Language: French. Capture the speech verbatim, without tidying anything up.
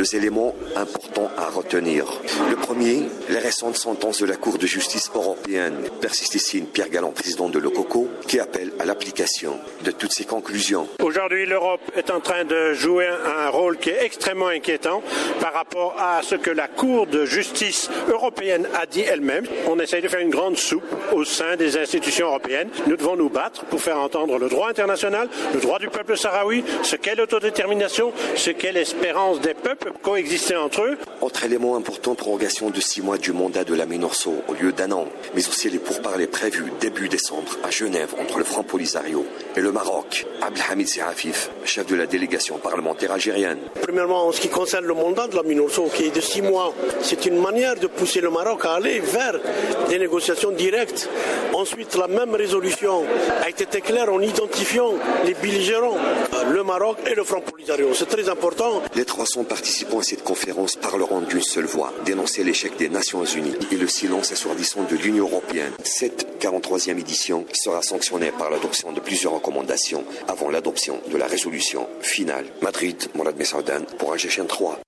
deux éléments importants à retenir. Le premier, les récentes sentences de la Cour de justice européenne. Persiste ici Pierre Galland, président de l'OCOCO, qui appelle à l'application de toutes ces conclusions. Aujourd'hui, l'Europe est en train de jouer un rôle qui est extrêmement inquiétant par rapport à ce que la Cour de justice européenne a dit elle-même. On essaye de faire une grande soupe au sein des institutions européennes. Nous devons nous battre pour faire entendre le droit international, le droit du peuple sahraoui, ce qu'est l'autodétermination, ce qu'est l'espérance des peuples coexister entre eux. Autre élément important, prorogation de six mois du mandat de la MINURSO au lieu d'un an, mais aussi les pourparlers prévus début décembre à Genève entre le Front Polisario et le Maroc. Abdelhamid Serafif, chef de la délégation parlementaire algérienne. Premièrement, en ce qui concerne le mandat de la MINURSO, qui est de six mois, c'est une manière de pousser le Maroc à aller vers des négociations directes. Ensuite, la même résolution a été très claire en identifiant les belligérants, le Maroc et le Front Polisario. C'est très important. Les trois cents participants à cette conférence parleront d'une seule voix, dénoncer l'échec des Nations Unies et le silence assourdissant de l'Union européenne. Cette quarante-troisième édition sera sanctionnée par l'adoption de plusieurs recommandations avant l'adoption de la résolution finale. Madrid, Mourad Messaoudan pour A G Chaîne trois.